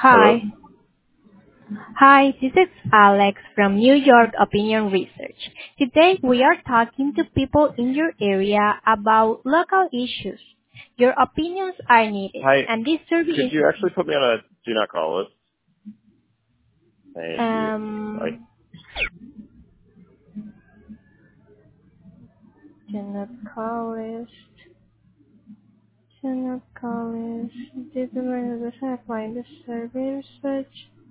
Hello. Hi. Hi, this is Alex from New York Opinion Research. Today we are talking to people in your area about local issues. Your opinions are needed, Hi. and this survey Could is you actually put me on a do not call list? Thank you. Bye. um do not call list. Do not call list. Did the manager apply the survey research?